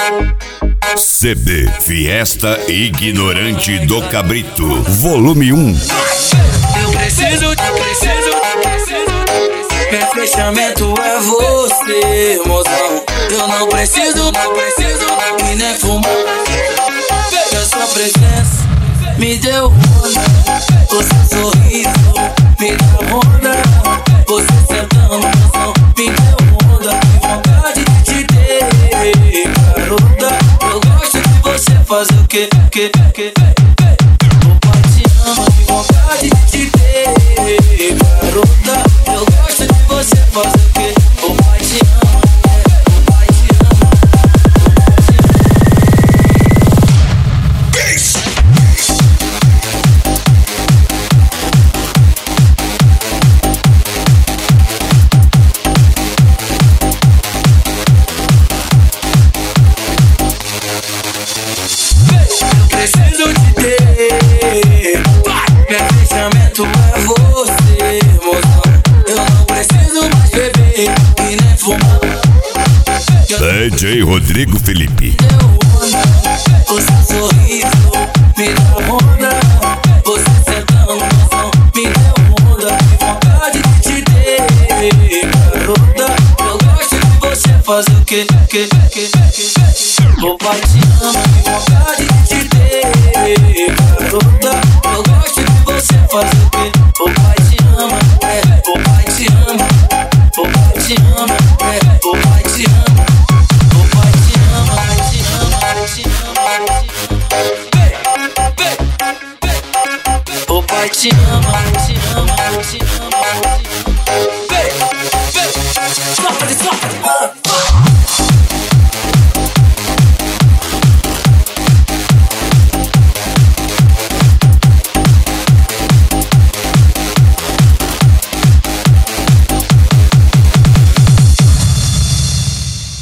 CD Fiesta Ignorante do Cabrito, volume 1. Eu preciso. Meu fechamento é você, mozão. Eu não preciso e nem fumar. A sua presença me deu onda. O seu sorriso me dá onda. Você sentando no chão me deu onda. Que vontade de te ter, garota. Eu gosto de você fazer o que? O pai te ama, que vontade de te ter, garota. Eu gosto de você fazer o que? O pai te ama, o pai te ama, o pai te Eu preciso te ter. Meu fechamento é você, mozão. Eu não preciso mais beber e nem fumar. DJ Rodrigo Felipe. O seu sorriso me dá onda. Você sentando no chão me deu onda. Que vontade de te ter, garota. Eu gosto de você fazer o que? O pai te ama, que vontade de te ter, garota. Eu gosto de você fazer o que? O pai te ama, o pai te ama, o pai te ama, o pai te ama.